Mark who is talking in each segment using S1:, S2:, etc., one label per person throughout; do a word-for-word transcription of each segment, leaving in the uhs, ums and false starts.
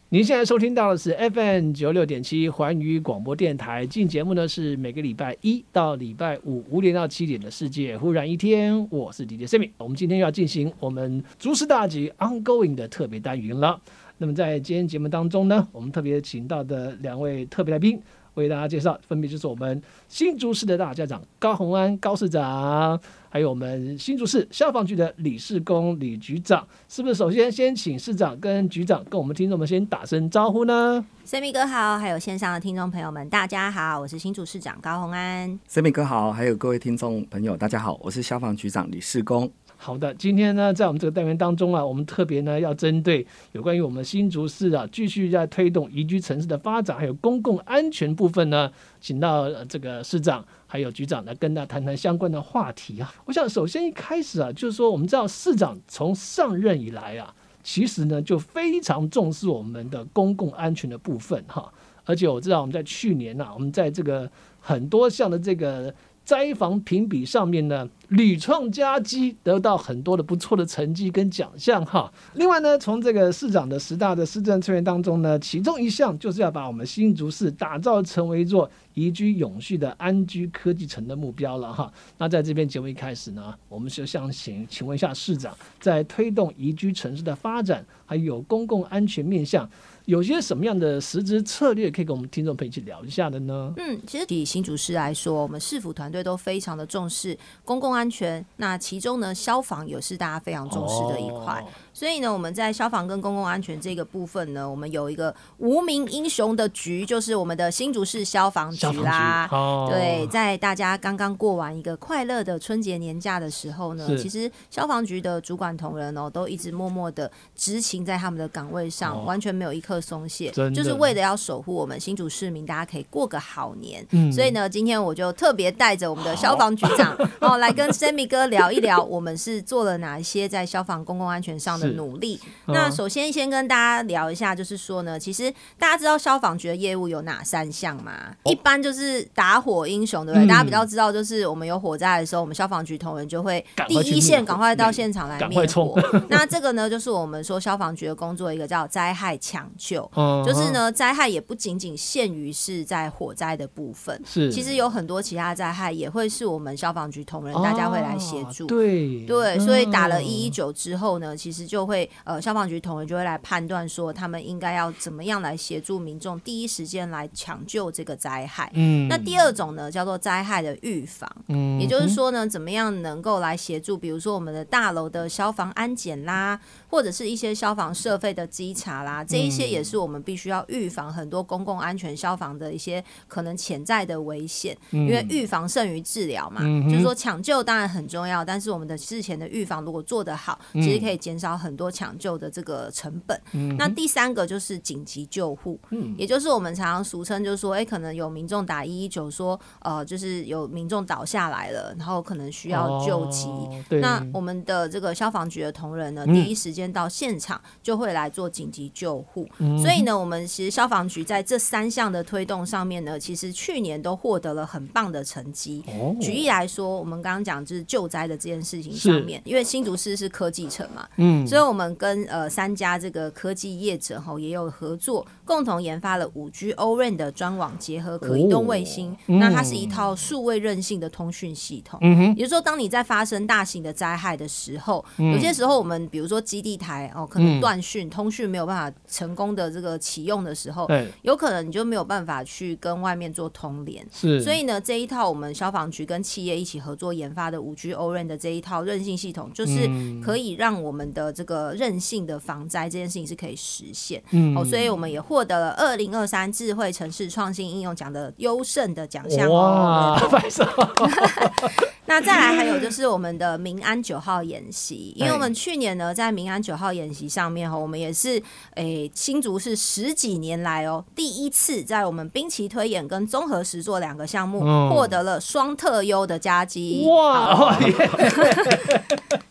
S1: 您现在收听到的是 F M 九六点七环宇广播电台，进节目呢是每个礼拜一到礼拜五五点到七点的世界忽然一天，我是 D J Sammy。我们今天要进行我们诸事大吉 ongoing 的特别单元了。那么在今天节目当中呢，我们特别请到的两位特别来宾，为大家介绍，分别就是我们新竹市的大家长高虹安高市长，还有我们新竹市消防局的李世公李局长。是不是首先先请市长跟局长跟我们听众们先打声招呼呢？
S2: Sammy 哥好，还有线上的听众朋友们大家好，我是新竹市长高虹安。
S3: Sammy 哥好，还有各位听众朋友大家好，我是消防局长李世公。
S1: 好的，今天呢，在我们这个单元当中啊，我们特别呢要针对有关于我们新竹市啊，继续在推动宜居城市的发展，还有公共安全部分呢，请到、呃、这个市长还有局长来跟大家谈谈相关的话题啊。我想首先一开始啊，就是说我们知道市长从上任以来啊，其实呢就非常重视我们的公共安全的部分哈，而且我知道我们在去年啊，我们在这个很多项的这个灾防评比上面呢，屡创佳绩，得到很多的不错的成绩跟奖项哈。另外呢，从这个市长的十大的施政策略当中呢，其中一项就是要把我们新竹市打造成为一座宜居永续的安居科技城的目标了哈。那在这边节目一开始呢，我们就想请请问一下市长，在推动宜居城市的发展，还有公共安全面向，有些什么样的实质策略可以跟我们听众朋友一起聊一下的呢？
S2: 嗯，其实以新竹市来说，我们市府团队都非常的重视公共安全，那其中呢，消防也是大家非常重视的一块。哦，所以呢，我们在消防跟公共安全这个部分呢，我们有一个无名英雄的局，就是我们的新竹市消防局啦。
S1: 哦，
S2: 对，在大家刚刚过完一个快乐的春节年假的时候呢，其实消防局的主管同仁哦，都一直默默的执勤在他们的岗位上，哦，完全没有一刻松懈，就是为了要守护我们新竹市民，大家可以过个好年。嗯，所以呢，今天我就特别带着我们的消防局长哦，来跟 Sammy 哥聊一聊，我们是做了哪一些在消防公共安全上的努力。嗯，那首先先跟大家聊一下，就是说呢，其实大家知道消防局的业务有哪三项吗？哦，一般就是打火英雄，对不对？嗯，大家比较知道，就是我们有火灾的时候，我们消防局同仁就会第一线赶快到现场来灭火。那这个呢，就是我们说消防局的工作一个叫灾害抢救。嗯，就是呢，灾害也不仅仅限于是在火灾的部分，是其实有很多其他灾害也会是我们消防局同仁大家会来协助。哦，对对，所以打了一一九之后呢，其实就会呃消防局同仁就会来判断说，他们应该要怎么样来协助民众第一时间来抢救这个灾害。嗯，那第二种呢叫做灾害的预防。嗯，也就是说呢，怎么样能够来协助，比如说我们的大楼的消防安检啦，或者是一些消防设备的稽查啦，这一些也是我们必须要预防很多公共安全消防的一些可能潜在的危险。嗯，因为预防胜于治疗嘛。嗯，就是说抢救当然很重要，但是我们的事前的预防如果做得好，其实可以减少很多抢救的这个成本。嗯，那第三个就是紧急救护。嗯，也就是我们常常俗称就是说，哎，可能有民众打一一九说，呃，就是有民众倒下来了，然后可能需要救急。哦，那我们的这个消防局的同仁呢，嗯，第一时间到现场就会来做紧急救护。嗯，所以呢，我们其实消防局在这三项的推动上面呢，其实去年都获得了很棒的成绩。哦，举例来说，我们刚刚讲就是救灾的这件事情上面，因为新竹市是科技城嘛，嗯，所以我们跟呃三家这个科技业者吼也有合作，共同研发了 五 G O R A N 的专网结合可移动卫星。哦，嗯，那它是一套数位韧性的通讯系统。嗯，也就是说，当你在发生大型的灾害的时候，嗯，有些时候我们比如说基地台哦，可能断讯，嗯，通讯没有办法成功的这个启用的时候，有可能你就没有办法去跟外面做通联。是，所以呢，这一套我们消防局跟企业一起合作研发的 五 G O R A N 的这一套韧性系统，就是可以让我们的这个韧性的防灾这件事情是可以实现。嗯，哦，所以我们也获得了二零二三智慧城市创新应用奖的优胜的奖项。哇，拍手！那再来还有就是我们的民安九号演习，因为我们去年呢在民安九号演习上面，我们也是诶新竹市十几年来哦第一次在我们兵棋推演跟综合实作两个项目获得了双特优的佳绩。哇！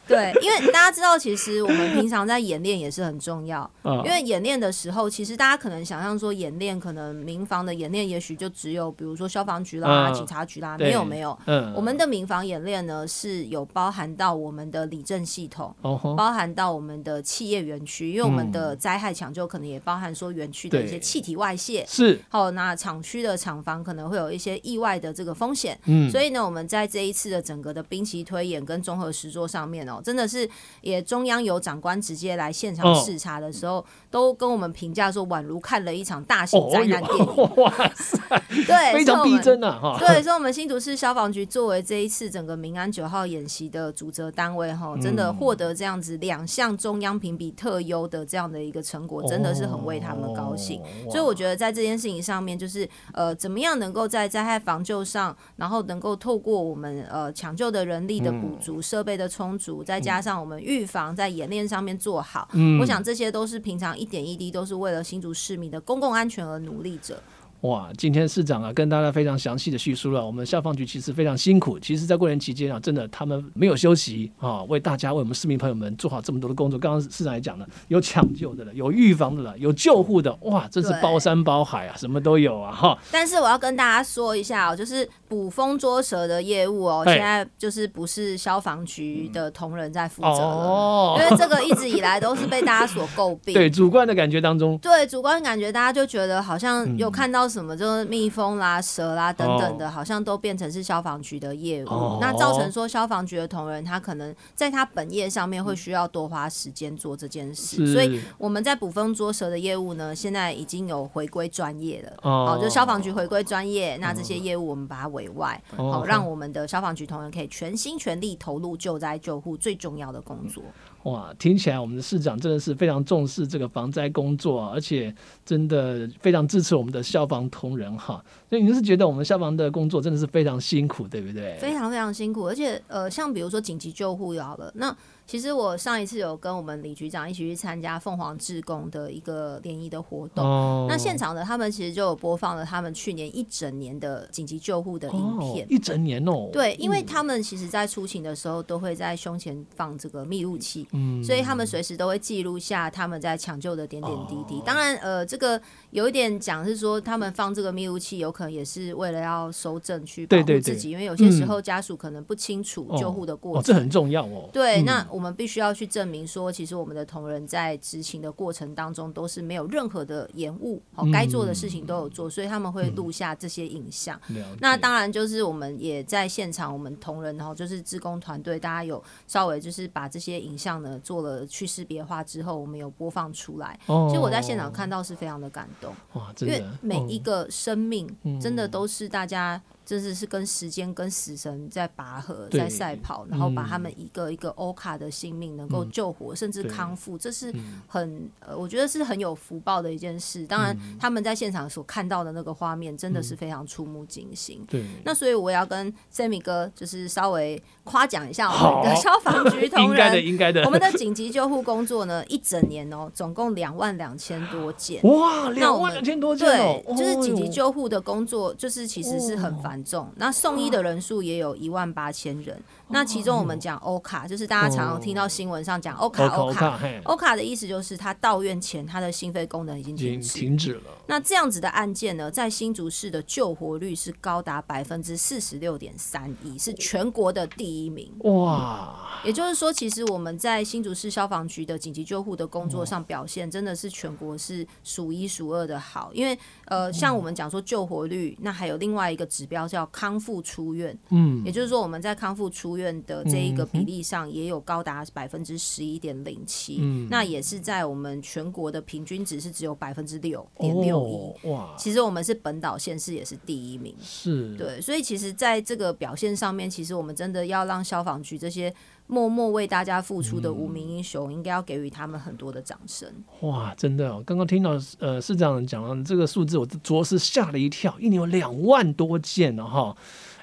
S2: 对，因为大家知道，其实我们平常在演练也是很重要。
S1: 嗯、
S2: 因为演练的时候，其实大家可能想象说，演练可能民防的演练，也许就只有比如说消防局啦、嗯、警察局啦，没有没有。嗯，我们的民防演练呢，是有包含到我们的里政系统，哦、包含到我们的企业园区，因为我们的灾害抢救可能也包含说园区的一些气体外泄，
S1: 是。
S2: 好，那厂区的厂房可能会有一些意外的这个风险。嗯，所以呢，我们在这一次的整个的兵棋推演跟综合实作上面哦，真的是也中央有长官直接来现场视察的时候，哦、都跟我们评价说，宛如看了一场大型灾难电影。哦、
S1: 哇塞，
S2: 对，
S1: 非常逼真啊！哈，
S2: 对，所以我们新竹市消防局作为这一次整个民安九号演习的主责单位，哈，真的获得这样子两项中央评比特优的这样的一个成果，真的是很为他们高兴。哦、所以我觉得在这件事情上面，就是呃，怎么样能够在灾害防救上，然后能够透过我们呃抢救的人力的补足、设备的充足，再加上我们预防在演练上面做好，嗯、我想这些都是平常一点一滴都是为了新竹市民的公共安全而努力者。
S1: 哇，今天市长啊跟大家非常详细的叙述了我们消防局其实非常辛苦，其实在过年期间啊，真的他们没有休息啊，为大家为我们市民朋友们做好这么多的工作。刚刚市长也讲了，有抢救的了，有预防的了，有救护的，哇，真是包山包海啊，什么都有啊哈。
S2: 但是我要跟大家说一下哦，就是捕风捉蛇的业务哦，现在就是不是消防局的同仁在负责了，哦、因为这个一直以来都是被大家所诟病。
S1: 对，主观的感觉当中，
S2: 对主观感觉，大家就觉得好像有看到什么就是蜜蜂啦、蛇啦等等的，好像都变成是消防局的业务，哦、那造成说消防局的同仁他可能在他本业上面会需要多花时间做这件事，所以我们在捕风捉蛇的业务呢，现在已经有回归专业了，哦，好，就消防局回归专业，那这些业务我们把它委外，哦、好，让我们的消防局同仁可以全心全力投入救灾救护最重要的工作。
S1: 哇，听起来我们的市长真的是非常重视这个防灾工作，而且真的非常支持我们的消防同仁哈。所以你是觉得我们消防的工作真的是非常辛苦，对不对？
S2: 非常非常辛苦，而且呃，像比如说紧急救护就好了，那其实我上一次有跟我们李局长一起去参加凤凰志工的一个联谊的活动，哦、那现场的他们其实就有播放了他们去年一整年的紧急救护的影片，哦、
S1: 一整年哦。
S2: 对，因为他们其实在出勤的时候都会在胸前放这个密录器，嗯、所以他们随时都会记录下他们在抢救的点点滴滴。哦、当然，呃，这个有一点讲是说，他们放这个密录器有可能也是为了要收证去保护自己，对对对，因为有些时候家属可能不清楚救护的过程，
S1: 哦哦、这很重要哦。
S2: 对，
S1: 嗯、
S2: 那我们必须要去证明说，其实我们的同仁在执勤的过程当中都是没有任何的延误，好，该做的事情都有做，所以他们会录下这些影像。嗯、那当然就是我们也在现场，我们同仁然后就是志工团队，大家有稍微就是把这些影像呢做了去识别化之后，我们有播放出来。哦、其实我在现场看到是非常的感动，哇，真的，因为每一个生命真的都是大家。真的是跟时间跟死神在拔河在赛跑，然后把他们一个一个欧卡的性命能够救活、嗯、甚至康复，这是很、呃、我觉得是很有福报的一件事。当然他们在现场所看到的那个画面真的是非常触目惊心、嗯、那所以我要跟 Sammy 哥就是稍微夸奖一下我们的消防局同仁，应该的应该的。我们的紧急救护工作呢一整年哦总共两万两千多件，
S1: 哇，两万两千多件、哦、
S2: 对，就是紧急救护的工作就是其实是很繁重，那送医的人数也有一万八千人。那其中我们讲欧卡，就是大家常常听到新闻上讲欧卡欧卡欧卡的意思就是他到院前他的心肺功能已经停止
S1: 停止了。
S2: 那这样子的案件呢，在新竹市的救活率是高达百分之四十六点三一，是全国的第一名。哇！也就是说，其实我们在新竹市消防局的紧急救护的工作上表现，真的是全国是数一数二的好。因为呃，像我们讲说救活率，那还有另外一个指标叫康复出院，嗯，也就是说我们在康复出院的这一个比例上，也有高达百分之十一点零七，那也是在我们全国的平均值是只有百分之六点六一。哇！其实我们是本岛县市也是第一名，
S1: 是
S2: 对，所以其实在这个表现上面，其实我们真的要让消防局这些默默为大家付出的无名英雄、嗯、应该要给予他们很多的掌声。
S1: 哇，真的哦！刚刚听到呃市长讲的这个数字，我着实吓了一跳，一年有两万多件了哈。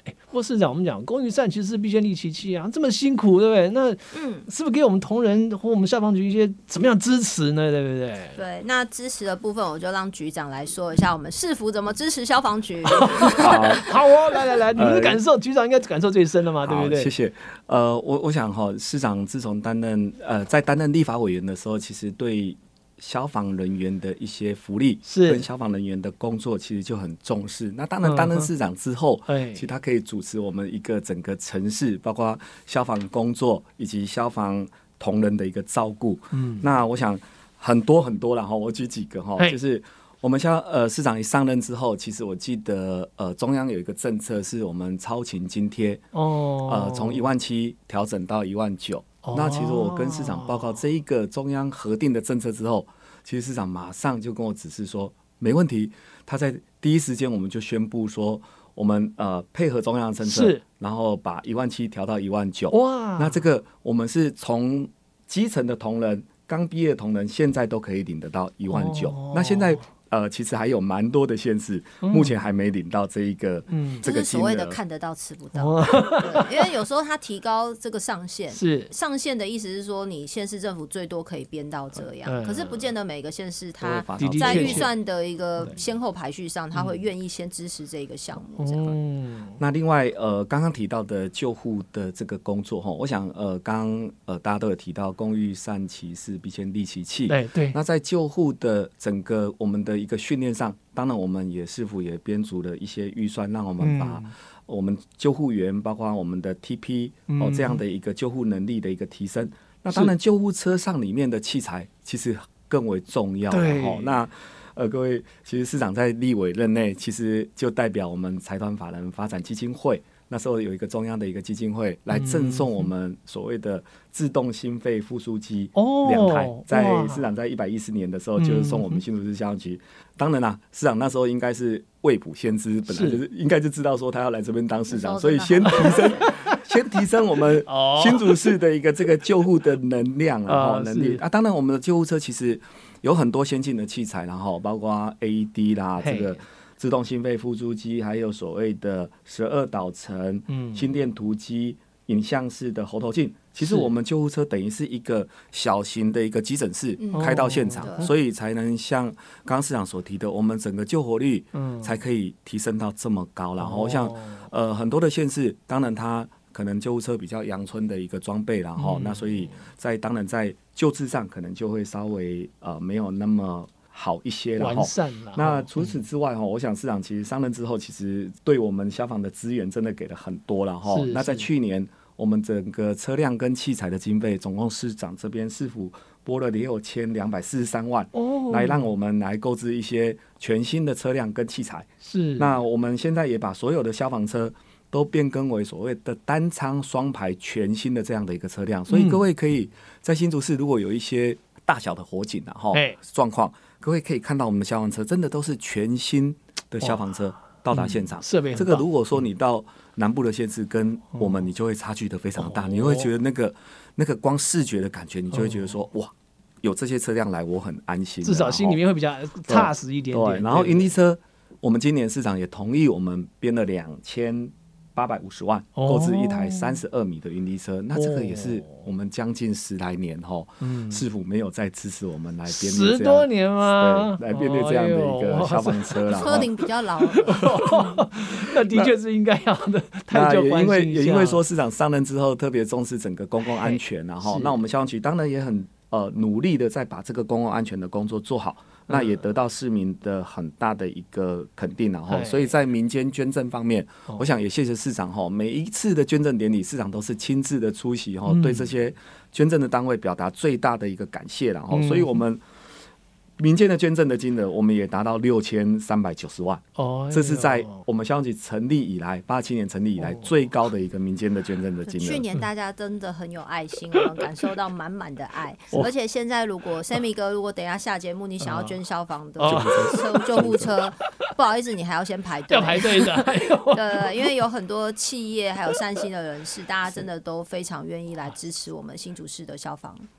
S1: 哎，不过市长，我们讲工欲善其事，必先利其器啊，这么辛苦，对不对？那嗯，是不是给我们同仁或我们消防局一些怎么样支持呢？对不对？
S2: 对，那支持的部分，我就让局长来说一下，我们市府怎么支持消防局。
S3: 好，
S1: 好哦，来来来，你们的感受，呃、局长应该感受最深了嘛，对不对？
S3: 谢谢。呃，我我想哈，市长自从担任呃在担任立法委员的时候，其实对消防人员的一些福利跟消防人员的工作其实就很重视。那当然担任市长之后、嗯、其实他可以主持我们一个整个城市包括消防工作以及消防同仁的一个照顾、嗯、那我想很多很多啦，我举几个就是我们消呃市长一上任之后，其实我记得呃中央有一个政策是我们超勤津贴哦，呃从一万七调整到一万九。那其实我跟市长报告这一个中央核定的政策之后，其实市长马上就跟我指示说没问题，他在第一时间我们就宣布说我们呃配合中央的政策，然后把一万七调到一万九。哇！那这个我们是从基层的同仁、刚毕业的同仁，现在都可以领得到一万九。那现在。呃，其实还有蛮多的县市、嗯、目前还没领到这一个、嗯、这个
S2: 金额，就是所谓的看得到吃不到、哦、对，因为有时候他提高这个上限，是上限的意思是说你县市政府最多可以编到这样、嗯、可是不见得每个县市他在预算的一个先后排序上他会愿意先支持这个项目这样、嗯、
S3: 那另外呃刚刚提到的救护的这个工作，我想呃刚刚呃大家都有提到工欲善其事，必先利其器。对对。那在救护的整个我们的一个训练上，当然我们也市府也编组了一些预算，让我们把我们救护员包括我们的 T P、嗯哦、这样的一个救护能力的一个提升。那当然救护车上里面的器材其实更为重要、哦、那呃各位，其实市长在立委任内其实就代表我们财团法人发展基金会，那时候有一个中央的一个基金会来赠送我们所谓的自动心肺复苏机两台、哦、在市长在一百一十年的时候就是送我们新竹市消防局、嗯、当然啦，市长那时候应该是未卜先知，本来就是应该就知道说他要来这边当市长，所以先提升先提升我们新竹市的一个这个救护的能量、哦、能力啊。当然我们的救护车其实有很多先进的器材，然后包括 A E D 啦，这个自动心肺复苏机，还有所谓的十二导程、嗯、心电图机、影像式的喉头镜。其实我们救护车等于是一个小型的一个急诊室开到现场、嗯、所以才能像刚刚市长所提的，我们整个救活率才可以提升到这么高。然后像呃很多的县市，当然它可能救护车比较阳春的一个装备，然后、嗯、那所以在当然在救治上可能就会稍微呃没有那么好一些了，完善了。那除此之外、嗯、我想市长其实上任之后，其实对我们消防的资源真的给了很多了。那在去年我们整个车辆跟器材的经费，总共市长这边市府拨了六千两百四十三万、哦，来让我们来购置一些全新的车辆跟器材。是。那我们现在也把所有的消防车都变更为所谓的单舱双排全新的这样的一个车辆，所以各位可以在新竹市如果有一些大小的火警啊状况，各位可以看到我们的消防车真的都是全新的消防车到达现场，设备、嗯、这个如果说你到南部的县市跟我们，你就会差距的非常大、哦、你会觉得那个那个光视觉的感觉，你就会觉得说、哦、哇，有这些车辆来我很安心，
S1: 至少心里面会比较踏实一点点。
S3: 对, 对，然后云梯车我们今年市长也同意我们编了两千八百五十万购置一台三十二米的云梯车、哦、那这个也是我们将近十来年后、嗯、市府没有再支持我们来编列这样
S1: 十多年吗？
S3: 对，来编列这样的一个消防车啦、
S2: 哦、车龄比较老
S1: 那的确是应该要的。太久关心一下。也因为
S3: 也因为说市长上任之后特别重视整个公共安全，然后那我们消防局当然也很呃努力的在把这个公共安全的工作做好，那也得到市民的很大的一个肯定，然后所以在民间捐赠方面，我想也谢谢市长哈，每一次的捐赠典礼，市长都是亲自的出席哈，对这些捐赠的单位表达最大的一个感谢，然后所以我们民间的捐赠的金额，我们也达到六千三百九十万，哦，这是在我们消防局成立以来，八七年成立以来最高的一个民间的捐赠的金额。
S2: 去年大家真的很有爱心，我们感受到满满的爱。而且现在如果 Sammy 哥，如果等一下下节目你想要捐消防的车、救护车，不好意思，你还要先排队，
S1: 要排队的。
S2: 对，因为有很多企业还有善心的人士，大家真的都非常愿意来支持我们新竹市的消防。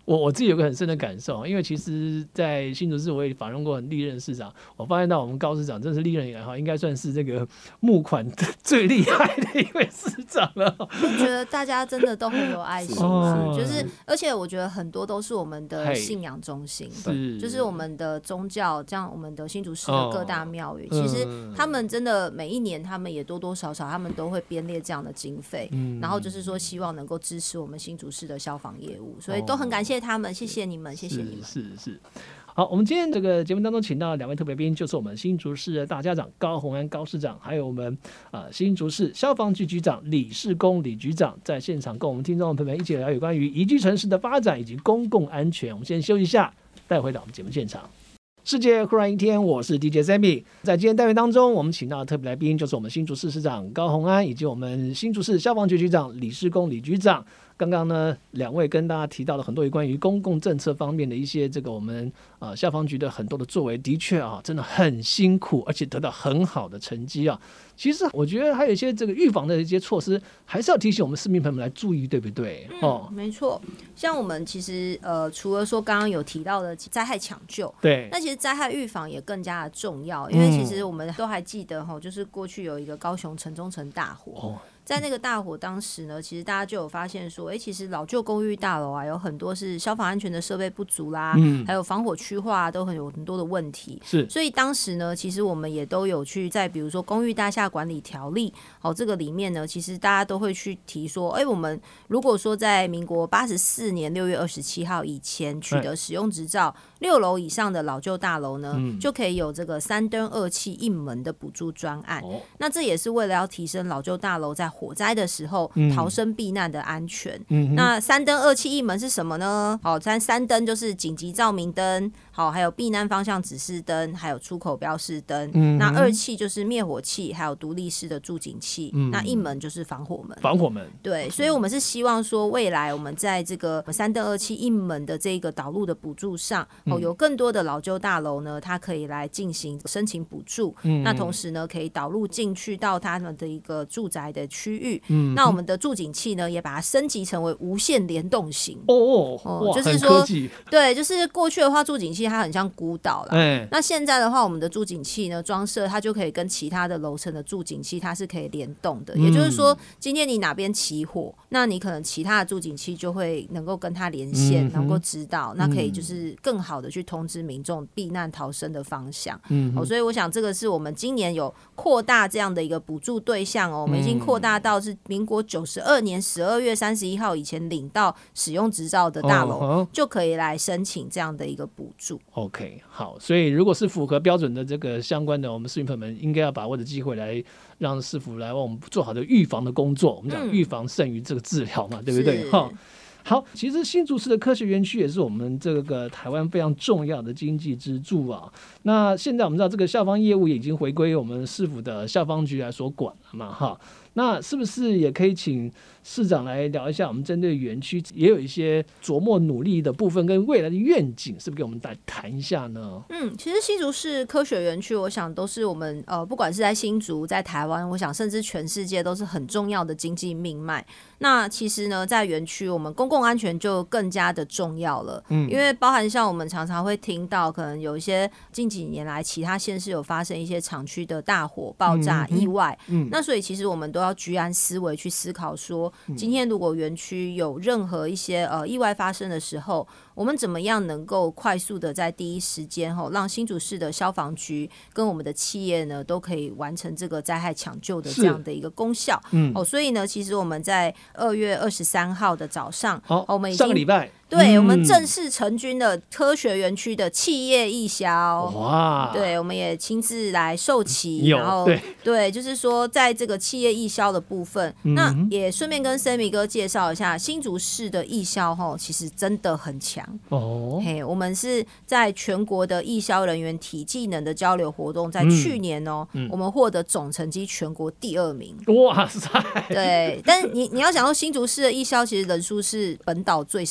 S1: 我我自己有个很深的感受，因为其实在新竹市我也访问过历任市长，我发现到我们高市长真是历任以来哈，应该算是这个募款最厉害的一位市长了。
S2: 我觉得大家真的都很有爱心、哦、就是而且我觉得很多都是我们的信仰中心，是就是我们的宗教，像我们的新竹市的各大庙宇、哦、其实他们真的每一年他们也多多少少他们都会编列这样的经费、嗯、然后就是说希望能够支持我们新竹市的消防业务，所以都很感谢他们，谢谢你们，谢谢你们。
S1: 是是是。好，我们今天这个节目当中请到两位特别宾，就是我们新竹市的大家长高虹安高市长，还有我们、呃、新竹市消防局局长李世恭李局长，在现场跟我们听众朋友们一起聊有关于宜居城市的发展以及公共安全。我们先休息一下，带回到我们节目现场。世界忽然一天，我是 D J Sammy。 在今天单元当中，我们请到的特别来宾就是我们新竹市市长高虹安，以及我们新竹市消防局局长李世恭李局长。刚刚呢，两位跟大家提到了很多有关于公共政策方面的一些这个我们呃消防局的很多的作为，的确啊，真的很辛苦，而且得到很好的成绩啊。其实我觉得还有一些这个预防的一些措施，还是要提醒我们市民朋友们来注意，对不对？
S2: 嗯、哦，没错。像我们其实呃，除了说刚刚有提到的灾害抢救，
S1: 对，
S2: 那其实灾害预防也更加的重要，因为其实我们都还记得哈，就是过去有一个高雄城中城大火。哦，在那个大火当时呢，其实大家就有发现说，哎、欸，其实老旧公寓大楼啊，有很多是消防安全的设备不足啦，嗯、还有防火区划、啊、都很有很多的问题。
S1: 是，
S2: 所以当时呢，其实我们也都有去在比如说公寓大厦管理条例，好、哦，这个里面呢，其实大家都会去提说，哎、欸，我们如果说在民国八十四年六月二十七号以前取得使用执照，六楼以上的老旧大楼呢、嗯，就可以有这个三灯二气一门的补助专案、哦。那这也是为了要提升老旧大楼在火灾的时候逃生避难的安全、嗯、那三灯二气一门是什么呢？好，三三灯就是紧急照明灯，好，还有避难方向指示灯，还有出口标示灯、嗯、那二气就是灭火器，还有独立式的助警器、嗯、那一门就是防火门
S1: 防火门。
S2: 对，所以我们是希望说未来我们在这个三灯二气一门的这个导入的补助上、嗯、有更多的老旧大楼呢，它可以来进行申请补助、嗯、那同时呢可以导入进去到他们的一个住宅的区域、嗯、那我们的助警器呢也把它升级成为无线联动型。
S1: 哦哦，
S2: 就是说对，就是过去的话助警器它很像孤岛啦、
S1: 欸、
S2: 那现在的话我们的助警器呢装设它就可以跟其他的楼层的助警器它是可以联动的、嗯、也就是说今天你哪边起火，那你可能其他的助警器就会能够跟它连线、嗯、能够知道，那可以就是更好的去通知民众避难逃生的方向、嗯哦、所以我想这个是我们今年有扩大这样的一个补助对象哦，我们已经扩大到是民国九十二年十二月三十一号以前领到使用执照的大楼、哦、就可以来申请这样的一个补助。
S1: OK， 好，所以如果是符合标准的这个相关的，我们市民朋友们应该要把握的机会来让市府来为我们做好的预防的工作。我们讲预防胜于这个治疗嘛、嗯、对不对？好，其实新竹市的科学园区也是我们这个台湾非常重要的经济支柱啊。那现在我们知道这个消防业务已经回归我们市府的消防局来所管了嘛，哈。那是不是也可以请市长来聊一下，我们针对园区也有一些琢磨努力的部分跟未来的愿景，是不是给我们来谈一下呢？
S2: 嗯，其实新竹市科学园区，我想都是我们呃，不管是在新竹、在台湾，我想甚至全世界都是很重要的经济命脉。那其实呢，在园区，我们公共安全就更加的重要了，嗯，因为包含像我们常常会听到，可能有一些近几年来其他县市有发生一些厂区的大火、爆炸、意外，嗯，那所以其实我们都要居安思危去思考说，今天如果园区有任何一些呃意外发生的时候，我们怎么样能够快速的在第一时间吼，让新竹市的消防局跟我们的企业呢都可以完成这个灾害抢救的这样的一个功效。嗯，哦，所以呢，其实我们在二月二十三号的早上，
S1: 好，
S2: 我们已经
S1: 上个礼拜。
S2: 对、嗯、我们正式成军的科学园区的企业义消，哇！对，我们也亲自来授旗，然后 对, 对，就是说在这个企业义消的部分，嗯、那也顺便跟 Sammy 哥介绍一下，新竹市的义消吼，其实真的很强哦。嘿，我们是在全国的义消人员体技能的交流活动，在去年哦，嗯、我们获得总成绩全国第二名。
S1: 哇塞！
S2: 对，但你你要想到新竹市的义消，其实人数是本岛最少的。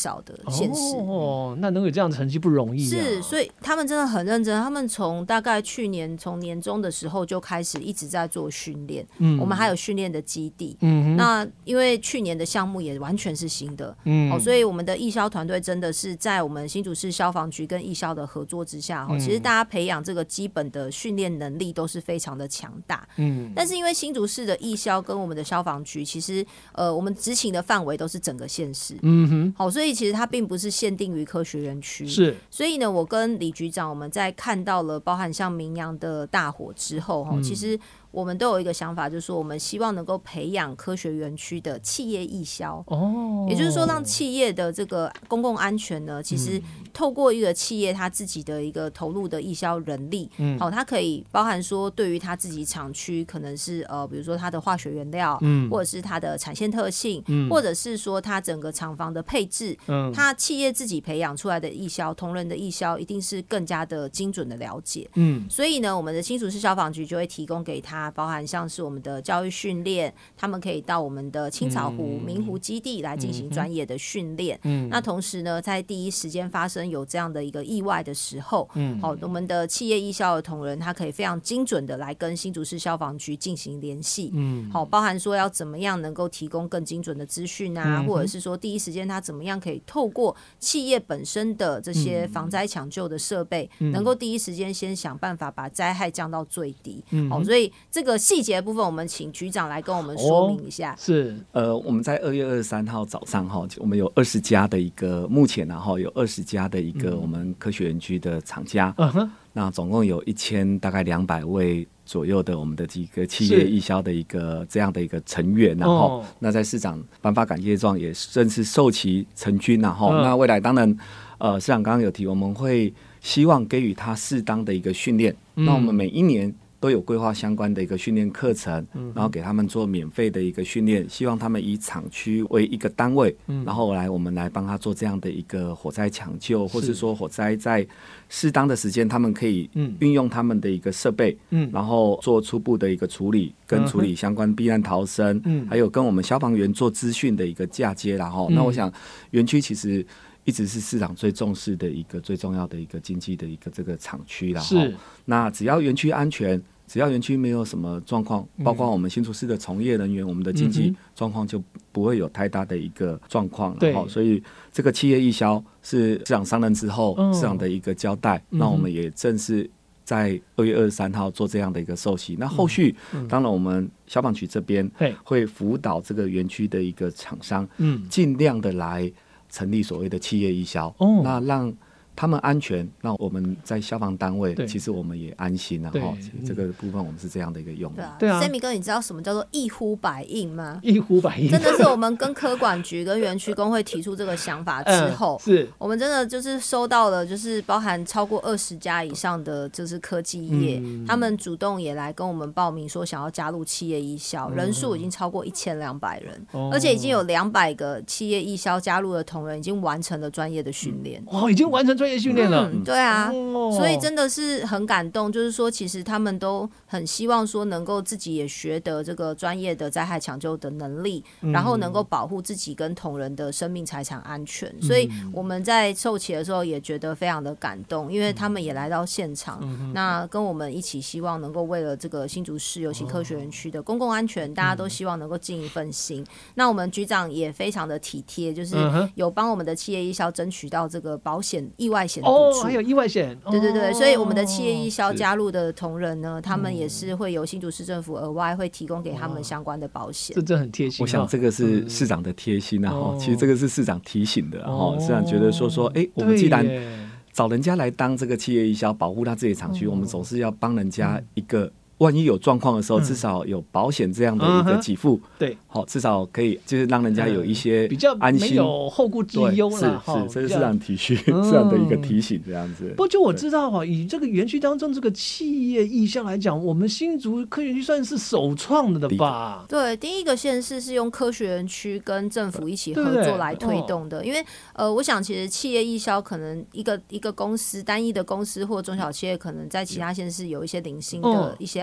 S2: 县市。
S1: 哦，那能有这样的成绩不容易啊。
S2: 是，所以他们真的很认真，他们从大概去年从年中的时候就开始一直在做训练，嗯，我们还有训练的基地，嗯，那因为去年的项目也完全是新的，嗯，哦，所以我们的义消团队真的是在我们新竹市消防局跟义消的合作之下，嗯，其实大家培养这个基本的训练能力都是非常的强大，嗯，但是因为新竹市的义消跟我们的消防局，其实呃我们执勤的范围都是整个县市，嗯哼，好，所以其实它并不是限定于科学园区，
S1: 是，
S2: 所以呢，我跟李局长我们在看到了包含像明阳的大火之后，嗯，其实我们都有一个想法，就是说我们希望能够培养科学园区的企业义消，哦，也就是说让企业的这个公共安全呢，其实透过一个企业他自己的一个投入的义消人力，嗯，好，它可以包含说对于他自己厂区可能是呃，比如说它的化学原料，嗯，或者是它的产线特性，嗯，或者是说它整个厂房的配置，嗯，它企业自己培养出来的义消，同仁的义消一定是更加的精准的了解，嗯，所以呢，我们的新竹市消防局就会提供给他。包含像是我们的教育训练，他们可以到我们的青草湖、明湖基地来进行专业的训练。嗯，那同时呢，在第一时间发生有这样的一个意外的时候，嗯，好，我们的企业义消的同仁，他可以非常精准的来跟新竹市消防局进行联系。嗯，好，包含说要怎么样能够提供更精准的资讯啊，嗯，或者是说第一时间他怎么样可以透过企业本身的这些防灾抢救的设备，嗯，能够第一时间先想办法把灾害降到最低。嗯，好，所以这个细节的部分，我们请局长来跟我们说明一下。哦，
S1: 是，
S3: 呃，我们在二月二十三号早上哈，我们有二十家的一个，目前然后有二十家的一个我们科学园区的厂家，嗯，那总共有一千大概两百位左右的我们的几个企业义消的一个这样的一个成员，然后、哦、那在市长颁发感谢状也正式授旗成军，然后、嗯、那未来当然，呃，市长刚刚有提，我们会希望给予他适当的一个训练、嗯，那我们每一年都有规划相关的一个训练课程、嗯，然后给他们做免费的一个训练，希望他们以厂区为一个单位、嗯，然后来我们来帮他做这样的一个火灾抢救，或是说火灾在适当的时间，他们可以运用他们的一个设备、嗯，然后做初步的一个处理，跟处理相关避难逃生，嗯，还有跟我们消防员做资讯的一个嫁接，然后、嗯，那我想园区其实一直是市长最重视的一个最重要的一个经济的一个这个厂区啦。是，那只要园区安全，只要园区没有什么状况，包括我们新竹市的从业人员，我们的经济状况就不会有太大的一个状况。对，所以这个企业义消是市长上任之后、嗯、市长的一个交代，那、嗯、我们也正式在二月二十三号做这样的一个授旗。那后续、嗯、当然我们消防局这边会辅导这个园区的一个厂商，嗯，尽量的来成立所谓的企业义消、哦，那让他们安全，那我们在消防单位，其实我们也安心了哈。这个部分我们是这样的一个用法。
S2: 对啊 ，Sammy 哥，你知道什么叫做一呼百应吗？
S1: 一呼百应，
S2: 真的是我们跟科管局跟园区工会提出这个想法之后，嗯、是我们真的就是收到了，就是包含超过二十家以上的就是科技业、嗯，他们主动也来跟我们报名说想要加入企业义消，嗯、人数已经超过一千两百人、哦，而且已经有两百个企业义消加入的同仁已经完成了专业的训练。
S1: 哇、哦，已经完成专业训练了、
S2: 嗯，对啊、哦，所以真的是很感动，就是说其实他们都很希望说能够自己也学得这个专业的灾害抢救的能力、嗯、然后能够保护自己跟同仁的生命财产安全、嗯、所以我们在授旗的时候也觉得非常的感动，因为他们也来到现场、嗯、那跟我们一起希望能够为了这个新竹市尤其科学园区的公共安全、哦、大家都希望能够尽一份心、嗯、那我们局长也非常的体贴，就是有帮我们的企业义消争取到这个保险意外险
S1: 哦，还有意外险，
S2: 对对对、哦，所以我们的企业义消加入的同仁呢，他们也是会由新竹市政府额外会提供给他们相关的保险，
S1: 这真很贴心、哦。
S3: 我想这个是市长的贴心啊、哦，其实这个是市长提醒的啊、哦，市长觉得说说，哎、欸，我们既然找人家来当这个企业义消，保护他自己的厂区、哦，我们总是要帮人家一个。嗯，万一有状况的时候、嗯，至少有保险这样的一个给付、嗯，对，好，至少可以就是让人家有一些
S1: 比较
S3: 安心，
S1: 没有后顾之忧了。
S3: 是是，这是市长提醒，市长的一个提醒，这样子。
S1: 不过就我知道哈，以这个园区当中这个企业意向来讲，我们新竹科学园区算是首创的吧？
S2: 对，第一个县市是用科学园区跟政府一起合作来推动的，对对对，因为呃，我想其实企业义消可能一个一个公司单一的公司或中小企业，可能在其他县市有一些零星的一些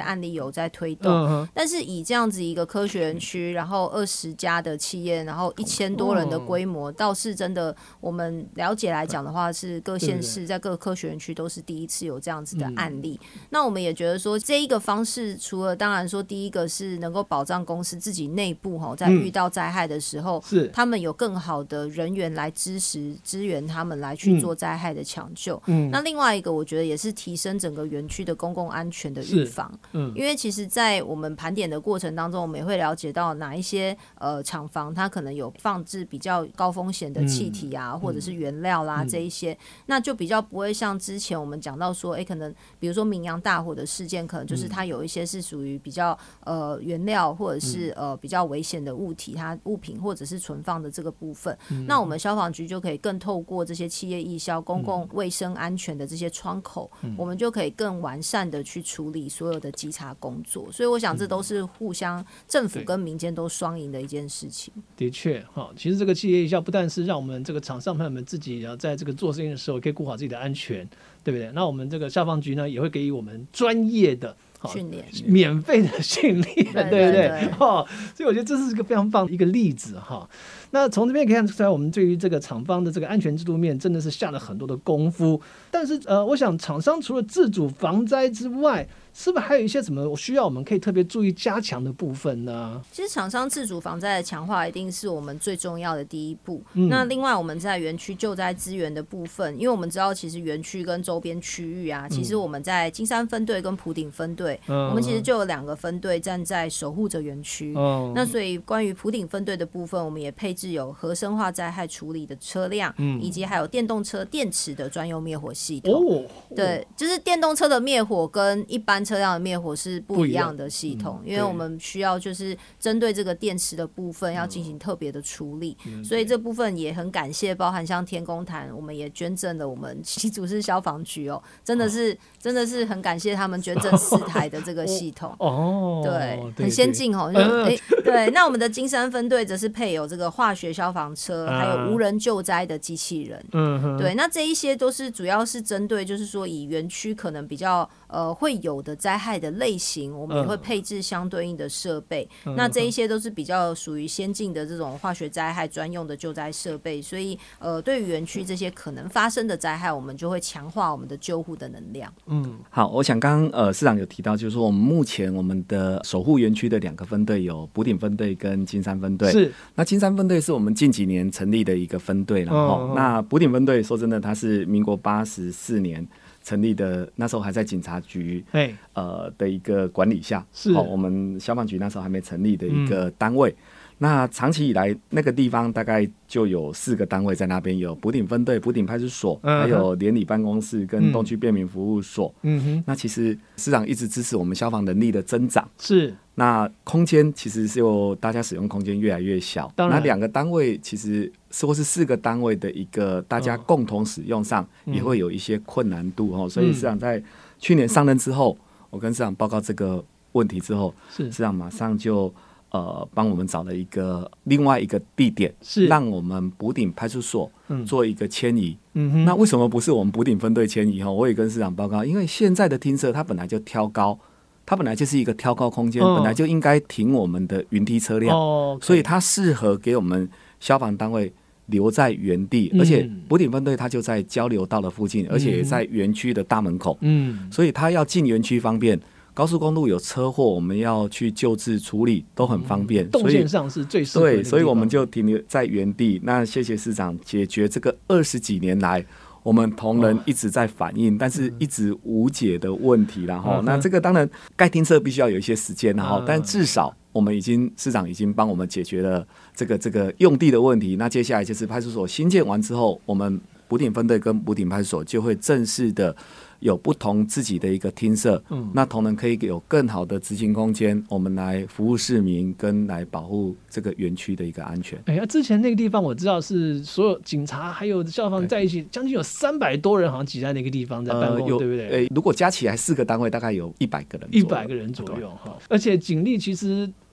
S2: 案例有在推动，嗯、但是以这样子一个科学园区，然后二十家的企业，然后一千多人的规模，哦、倒是真的我们了解来讲的话，是各县市在各个科学园区都是第一次有这样子的案例。嗯、那我们也觉得说，这一个方式除了当然说第一个是能够保障公司自己内部在遇到灾害的时候，嗯、他们有更好的人员来支持支援他们来去做灾害的抢救。嗯、那另外一个我觉得也是提升整个园区的公共安全的预防。嗯、因为其实在我们盘点的过程当中，我们也会了解到哪一些呃厂房它可能有放置比较高风险的气体啊，嗯、或者是原料啦，嗯、这一些，那就比较不会像之前我们讲到说，哎，可能比如说明阳大火的事件，可能就是它有一些是属于比较呃原料或者是呃比较危险的物体，它物品或者是存放的这个部分，嗯、那我们消防局就可以更透过这些企业义消、公共卫生安全的这些窗口，嗯、我们就可以更完善的去处理所有的稽查工作。所以我想这都是互相政府跟民间都双赢的一件事情。
S1: 的确，哈，其实这个企业义消不但是让我们这个厂商朋友们自己要在这个做事情的时候可以顾好自己的安全，对不对？那我们这个消防局呢也会给予我们专业的
S2: 训练，
S1: 免费的训练，对不 对, 对, 对、哦？所以我觉得这是一个非常棒的一个例子哈。那从这边可以看出来，我们对于这个厂方的这个安全制度面真的是下了很多的功夫。但是呃，我想厂商除了自主防灾之外，是不是还有一些什么需要我们可以特别注意加强的部分呢？
S2: 其实厂商自主防灾的强化一定是我们最重要的第一步。嗯、那另外我们在园区救灾资源的部分，因为我们知道其实园区跟周边区域啊，其实我们在金山分队跟埔顶分队，嗯、我们其实就有两个分队站在守护着园区。嗯、那所以关于埔顶分队的部分，我们也配置有核生化灾害处理的车辆，嗯、以及还有电动车电池的专用灭火系统。哦、对，就是电动车的灭火跟一般车辆的灭火是不一样的系统，嗯、因为我们需要就是针对这个电池的部分要进行特别的处理，嗯、所以这部分也很感谢，包含像天公坛，我们也捐赠了我们新竹市消防局哦，真的是、哦、真的是很感谢他们捐赠四台的这个系统哦，对，很先进哦。对, 对, 对, 对，那我们的金山分队则是配有这个化学消防车，啊、还有无人救灾的机器人。嗯，对，那这一些都是主要是针对就是说以园区可能比较呃会有的灾害的类型，我们也会配置相对应的设备。嗯、那这一些都是比较属于先进的这种化学灾害专用的救灾设备，所以呃，对于园区这些可能发生的灾害，我们就会强化我们的救护的能量。
S3: 嗯，好，我想刚刚呃市长有提到，就是说我们目前我们的守护园区的两个分队有埔顶分队跟金山分队。是，那金山分队是我们近几年成立的一个分队，然后、哦、那埔顶分队说真的，它是民国八十四年。成立的那时候还在警察局呃的一个管理下，是、哦、我们消防局那时候还没成立的一个单位。嗯、那长期以来，那个地方大概就有四个单位在那边，有埔顶分队、埔顶派出所，嗯、还有联里办公室跟东区便民服务所。嗯哼，那其实市长一直支持我们消防能力的增长。是。那空间其实是有大家使用空间越来越小，那两个单位其实或是四个单位的一个大家共同使用上也会有一些困难度、哦嗯、所以市长在去年上任之后，我跟市长报告这个问题之后，市长马上就呃帮我们找了一个另外一个地点，是让我们埔顶派出所做一个迁移。嗯、那为什么不是我们埔顶分队迁移？我也跟市长报告，因为现在的厅舍它本来就挑高。它本来就是一个挑高空间、哦，本来就应该停我们的云梯车辆，哦 okay、所以它适合给我们消防单位留在原地，嗯、而且埔顶分队它就在交流道的附近，嗯、而且也在园区的大门口，嗯，所以它要进园区方便。高速公路有车祸，我们要去救治处理都很方便，嗯、
S1: 动线上是最适合的。
S3: 对，所以我们就停留在原地。那谢谢市长解决这个二十几年来。我们同仁一直在反映，但是一直无解的问题啦。哈、嗯，那这个当然盖厅舍必须要有一些时间啦。哈、嗯，但至少我们已经市长已经帮我们解决了这个这个用地的问题。那接下来就是派出所新建完之后，我们埔顶分队跟埔顶派出所就会正式的有不同自己的一个厅舍，嗯，那同仁可以有更好的执行空间，我们来服务市民跟来保护这个园区的一个安全。
S1: 哎呀，之前那个地方我知道是所有警察还有消防在一起，将近有三百多人好像挤在那个地方在办公，呃、对不对？
S3: 哎，如果加起来四个单位，大概有一百个人，
S1: 一百个人左右哈。而且警力其实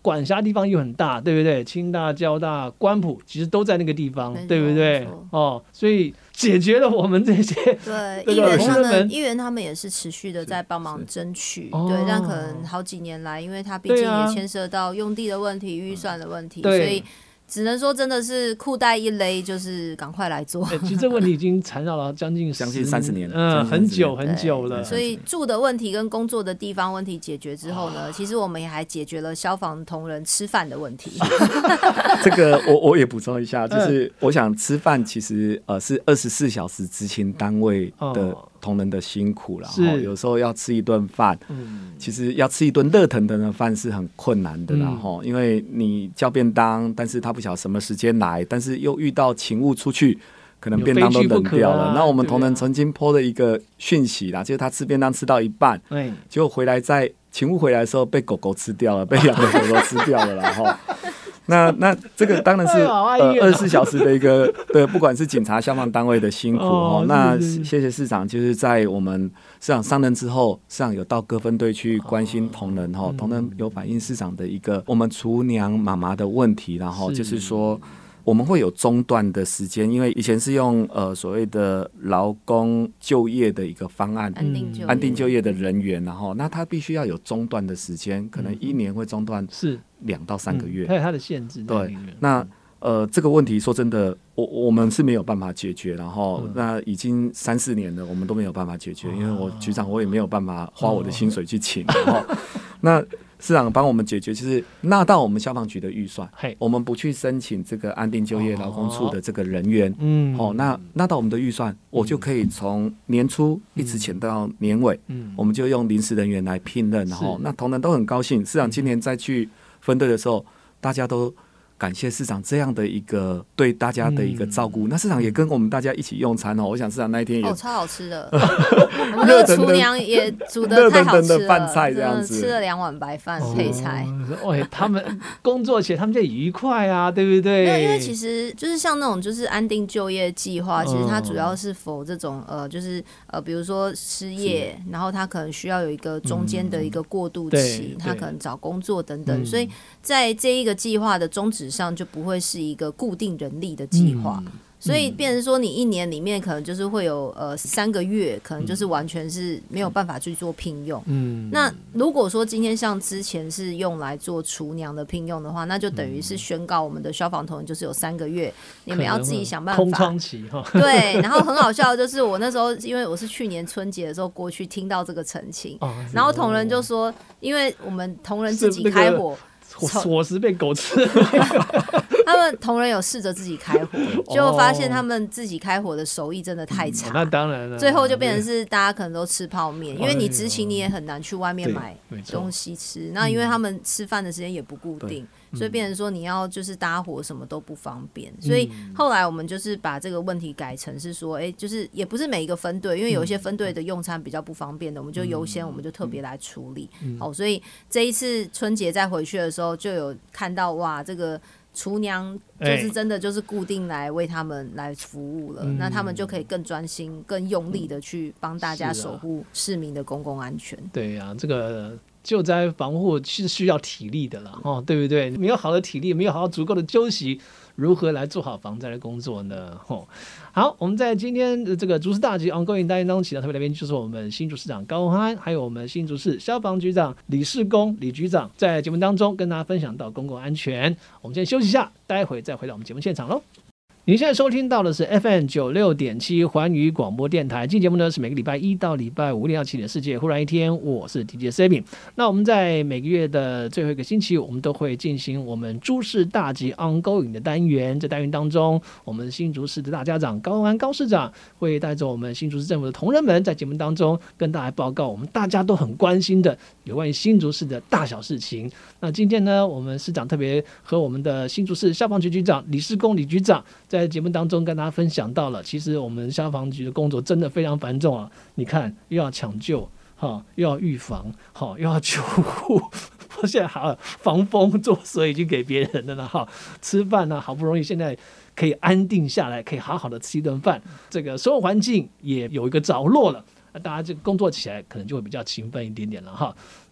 S1: 管辖地方又很大，对不对？清大、交大、关埔其实都在那个地方，对不对？哦，所以解决了我们这些
S2: 对议员他们，议员他们也是持续的在帮忙争取，对，但可能好几年来，因为他毕竟也牵涉到用地的问题、预算的问题，所以。只能说真的是裤带一勒，就是赶快来做。
S1: 欸、其实这个问题已经缠绕了将近
S3: 将近三十年，
S1: 嗯，很久很久了。
S2: 所以住的问题跟工作的地方问题解决之后呢，其实我们也还解决了消防同仁吃饭的问题。
S3: 这个我我也补充一下，就是我想吃饭其实呃是二十四小时执勤单位的同仁的辛苦啦，然后有时候要吃一顿饭，嗯，其实要吃一顿热腾腾的饭是很困难的啦，哈、嗯，因为你叫便当，但是他不晓得什么时间来，但是又遇到勤务出去，可能便当都冷掉了。啊、那我们同仁曾经 po 了一个讯息啦，就是他吃便当吃到一半，嗯，结果回来在勤务回来的时候被狗狗吃掉了，被养的狗狗吃掉了啦，哈。那那这个当然是呃二十四小时的一个对，不管是警察、消防单位的辛苦哦。哦那谢谢市长，就是在我们市长上任之后，市长有到各分队去关心同仁哈，同仁有反映市长的一个我们厨娘妈妈的问题，然后就是说。我们会有中断的时间，因为以前是用呃所谓的劳工就业的一个方案，
S2: 安定就业,
S3: 安定就业的人员，然后那他必须要有中断的时间，可能一年会中断是两到三个月，
S1: 它有它的限制。
S3: 对，那呃这个问题说真的，我我们是没有办法解决，然后、嗯、那已经三四年了，我们都没有办法解决，因为我局长我也没有办法花我的薪水去请，然后那。市长帮我们解决，就是纳到我们消防局的预算，我们不去申请这个安定就业劳工处的这个人员，嗯，哦，那纳到我们的预算，我就可以从年初一直请到年尾，嗯，我们就用临时人员来聘任，然后那同仁都很高兴。市长今年再去分队的时候，大家都感谢市长这样的一个对大家的一个照顾、嗯、那市长也跟我们大家一起用餐哦。我想市长那一天也、
S2: 哦、超好吃的我们的厨娘也煮得太好吃了，热腾腾的饭
S3: 菜这样子，
S2: 吃了两碗白饭配菜、
S1: 哦哦、他们工作起来他们就愉快啊，对不对？
S2: 因为其实就是像那种就是安定就业计划，其实它主要是否这种呃就是呃比如说失业，然后他可能需要有一个中间的一个过渡期、嗯、他可能找工作等等、嗯、所以在这一个计划的宗旨上就不会是一个固定人力的计划、嗯、所以变成说你一年里面可能就是会有呃三个月可能就是完全是没有办法去做聘用、嗯、那如果说今天像之前是用来做厨娘的聘用的话，那就等于是宣告我们的消防同仁就是有三个月你们要自己想办法
S1: 空窗期
S2: 对，然后很好笑的就是我那时候因为我是去年春节的时候过去听到这个陈情、哦、然后同仁就说因为我们同仁自己开火
S1: 伙食被狗吃
S2: 他们同仁有试着自己开火，就发现他们自己开火的手艺真的太差、嗯、
S1: 那当然了，
S2: 最后就变成是大家可能都吃泡面，因为你执勤你也很难去外面买东西吃，那因为他们吃饭的时间也不固定、嗯、所以变成说你要就是搭伙什么都不方便、嗯、所以后来我们就是把这个问题改成是说哎，就是也不是每一个分队，因为有一些分队的用餐比较不方便的，我们就优先我们就特别来处理、嗯哦、所以这一次春节再回去的时候就有看到哇这个厨娘就是真的就是固定来为他们来服务了、欸、那他们就可以更专心更用力的去帮大家守护市民的公共安全、啊、
S1: 对啊，这个救灾防护是需要体力的啦、哦、对不对？没有好的体力，没有好足够的休息，如何来做好防灾的工作呢？哦，好，我们在今天的这个竹市大吉 ongoing 单元当中，请到特别来宾就是我们新竹市长高虹安，还有我们新竹市消防局长李世功李局长，在节目当中跟大家分享到公共安全。我们先休息一下，待会再回到我们节目现场喽。您现在收听到的是 F M 九十六点七 环宇广播电台，今节目呢是每个礼拜一到礼拜五六到七点世界忽然一天，我是 D J Sabin。那我们在每个月的最后一个星期，我们都会进行我们诸事大吉 ongoing 的单元。在单元当中，我们新竹市的大家长高虹安高市长会带着我们新竹市政府的同仁们，在节目当中跟大家报告我们大家都很关心的有关于新竹市的大小事情。那今天呢，我们市长特别和我们的新竹市消防局局长李世功李局长在节目当中跟大家分享到了，其实我们消防局的工作真的非常繁重啊！你看，又要抢救，又要预防，又要救护，现在还防风做水已经给别人了哈，吃饭呢、啊、好不容易现在可以安定下来，可以好好的吃一顿饭，这个生活环境也有一个着落了。大家这工作起来可能就会比较勤奋一点点了哈。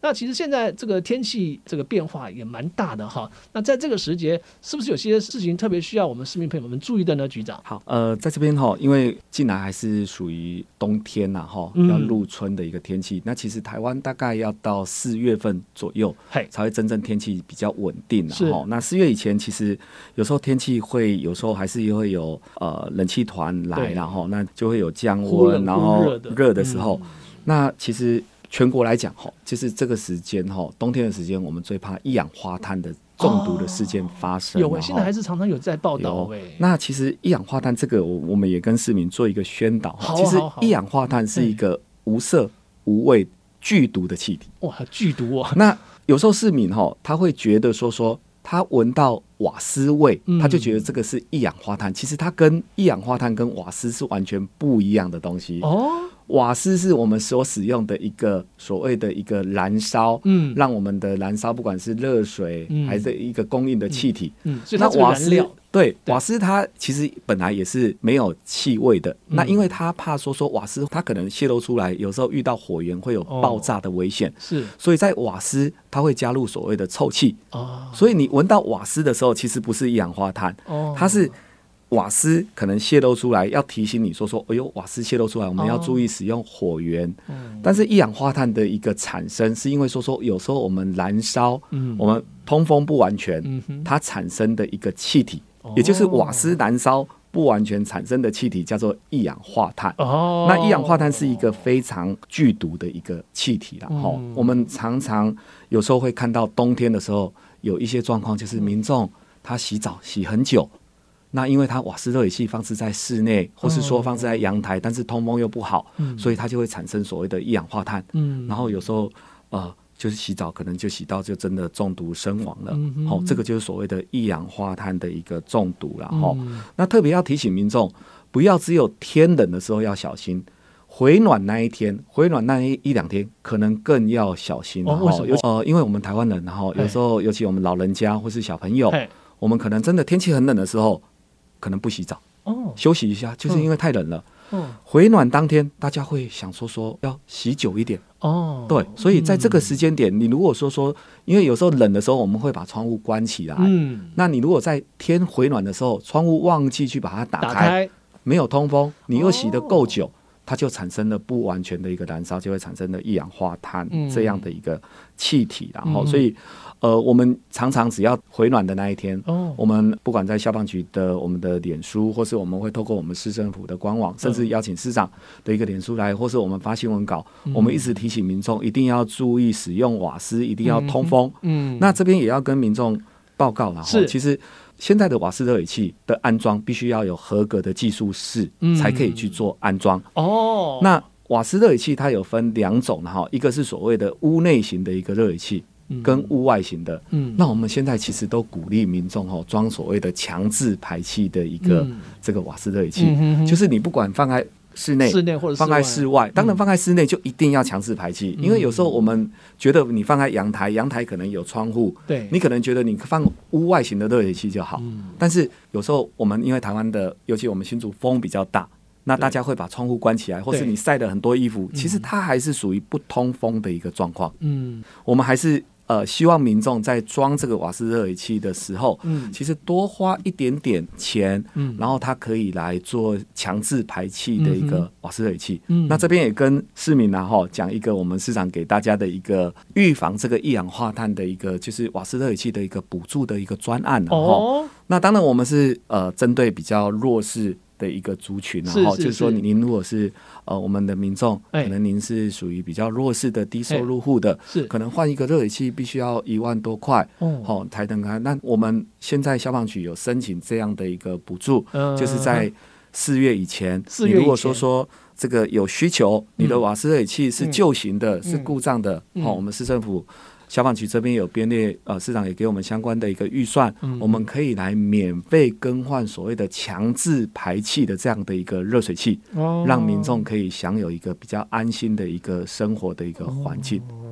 S1: 那其实现在这个天气这个变化也蛮大的哈。那在这个时节，是不是有些事情特别需要我们市民朋友们注意的呢？局长，
S3: 好，呃，在这边哈，因为近来还是属于冬天呐，哈，要入春的一个天气。嗯、那其实台湾大概要到四月份左右，才会真正天气比较稳定啦。哈，那四月以前，其实有时候天气会有时候还是会有呃冷气团来，然后那就会有降温，然后热的时候，嗯、那其实全国来讲，哈，就是这个时间哈，冬天的时间，我们最怕一氧化碳的中毒的事件发生。
S1: 哦、有，现在还是常常有在报道。
S3: 那其实一氧化碳这个，我们也跟市民做一个宣导。
S1: 好啊、
S3: 其实一氧化碳是一个无色、无味、剧毒的气体。
S1: 哇，剧毒啊！
S3: 那有时候市民哈，他会觉得说说。他闻到瓦斯味，他就觉得这个是一氧化碳。嗯、其实它跟一氧化碳跟瓦斯是完全不一样的东西。哦，瓦斯是我们所使用的一个所谓的一个燃烧，嗯，让我们的燃烧不管是热水、嗯、还是一个供应的气体。
S1: 嗯，嗯所以它是燃料。
S3: 对，瓦斯它其实本来也是没有气味的，嗯、那因为它怕说说瓦斯它可能泄露出来，有时候遇到火源会有爆炸的危险，哦、是，所以在瓦斯它会加入所谓的臭气，哦，所以你闻到瓦斯的时候，其实不是一氧化碳，哦，它是瓦斯可能泄露出来，要提醒你说说，哎呦，瓦斯泄露出来，我们要注意使用火源。哦、但是一氧化碳的一个产生，是因为说说有时候我们燃烧，嗯、我们通风不完全，嗯、它产生的一个气体。也就是瓦斯燃烧不完全产生的气体叫做一氧化碳。哦，那一氧化碳是一个非常剧毒的一个气体啦。哦，嗯、我们常常有时候会看到冬天的时候有一些状况，就是民众他洗澡洗很久，那因为他瓦斯热水器放置在室内，或是说放置在阳台，但是通风又不好，嗯、所以它就会产生所谓的一氧化碳。嗯，然后有时候呃。就是洗澡可能就洗到就真的中毒身亡了，嗯哦、这个就是所谓的一氧化碳的一个中毒啦。嗯、那特别要提醒民众，不要只有天冷的时候要小心，回暖那一天，回暖那一一两天可能更要小心。哦，为什么？呃，因为我们台湾人，然后有时候尤其我们老人家或是小朋友，我们可能真的天气很冷的时候，可能不洗澡，哦、休息一下，就是因为太冷了。嗯哦、回暖当天，大家会想说说要洗久一点哦，对，所以在这个时间点，嗯、你如果说说，因为有时候冷的时候，我们会把窗户关起来，嗯，那你如果在天回暖的时候，窗户忘记去把它打开，打开没有通风，你又洗得够久，哦、它就产生了不完全的一个燃烧，就会产生了一氧化碳这样的一个气体，然后、嗯、所以。呃，我们常常只要回暖的那一天，哦、我们不管在消防局的我们的脸书，或是我们会透过我们市政府的官网，甚至邀请市长的一个脸书来，或是我们发新闻稿，嗯、我们一直提醒民众一定要注意使用瓦斯，一定要通风。嗯，那这边也要跟民众报告了，其实现在的瓦斯热水器的安装必须要有合格的技术室，嗯、才可以去做安装。哦，那瓦斯热水器它有分两种哈，一个是所谓的屋内型的一个热水器。跟屋外型的，嗯，那我们现在其实都鼓励民众哦装所谓的强制排气的一个、嗯、这个瓦斯热水器，嗯、哼哼就是你不管放在室内、
S1: 室内或者
S3: 放在室外，当然放在室内就一定要强制排气，嗯、因为有时候我们觉得你放在阳台，阳台可能有窗户，对，你可能觉得你放屋外型的热水器就好，嗯、但是有时候我们因为台湾的，尤其我们新竹风比较大。那大家会把窗户关起来，或是你晒了很多衣服，其实它还是属于不通风的一个状况。嗯，我们还是呃希望民众在装这个瓦斯热水器的时候，嗯，其实多花一点点钱，嗯，然后它可以来做强制排气的一个瓦斯热水器。嗯，那这边也跟市民啊哈讲一个我们市长给大家的一个预防这个一氧化碳的一个就是瓦斯热水器的一个补助的一个专案啊。哦，那当然我们是呃针对比较弱势。的一个族群，然后就是说，您如果是呃我们的民众，可能您是属于比较弱势的低收入户的，是可能换一个热水器必须要一万多块，哦，哦才能开。那我们现在消防局有申请这样的一个补助，嗯、就是在四月以前，你如果说说这个有需求，你的瓦斯热水器是旧型的，嗯、是故障的，嗯、哦，我们市政府。消防局这边有编列，呃，市长也给我们相关的一个预算，嗯、我们可以来免费更换所谓的强制排气的这样的一个热水器，哦、让民众可以享有一个比较安心的一个生活的一个环境。
S1: 哦，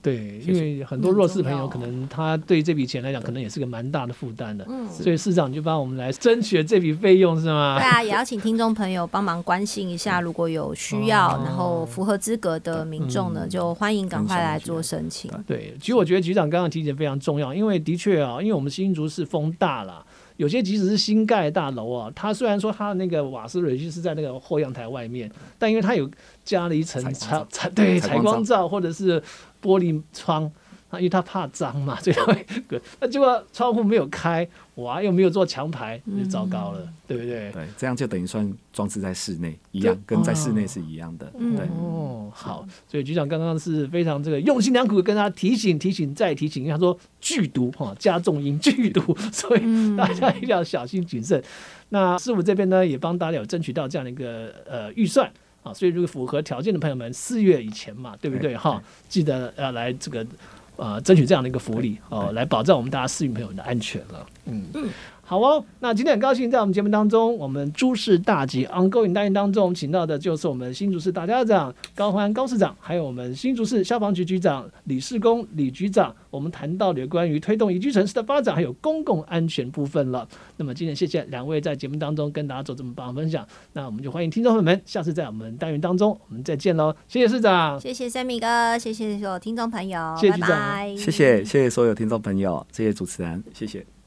S1: 对，因为很多弱势朋友可能他对这笔钱来讲，可能也是个蛮大的负担的。嗯，所以市长就帮我们来争取这笔费用，是吗？
S2: 对啊，也要请听众朋友帮忙关心一下，如果有需要，哦、然后符合资格的民众呢，嗯、就欢迎赶快来做申请。
S1: 对，其实我觉得局长刚刚提醒非常重要，因为的确啊，因为我们新竹市风大了。有些即使是新盖大楼啊，它虽然说它的那个瓦斯蕊是在那个后阳台外面，但因为它有加了一层采采对采光罩或者是玻璃窗，因为它怕脏嘛，所以它会那结果窗户没有开，哇，又没有做墙排，就糟糕了，嗯、对不对？
S3: 对，这样就等于算装置在室内一样，跟在室内是一样的。
S1: 哦、
S3: 对，
S1: 哦，好，所以局长刚刚是非常这个用心良苦，跟他提醒、提醒再提醒，因为他说剧毒哈，加重音剧毒，所以大家一定要小心谨慎。嗯、那市府这边呢，也帮大家有争取到这样的一个呃预算啊，所以如果符合条件的朋友们，四月以前嘛，对不对哈？记得要来这个。呃，争取这样的一个福利哦、呃，来保障我们大家市民朋友的安全了。嗯嗯，好哦。那今天很高兴在我们节目当中，我们诸事大吉 ongoing 单元当中，我们请到的就是我们新竹市大家长高欢高市长，还有我们新竹市消防局局长李世公李局长。我们谈到了有关于推动宜居城市的发展，还有公共安全部分了。那么今天谢谢两位在节目当中跟大家做这么棒的分享。那我们就欢迎听众朋友们下次在我们单元当中我们再见喽。谢谢市长，
S2: 谢谢Sammy哥，谢谢所有听众朋友，
S1: 谢谢局长。
S2: 拜拜，
S3: 谢谢谢谢所有听众朋友，谢谢主持人，谢谢。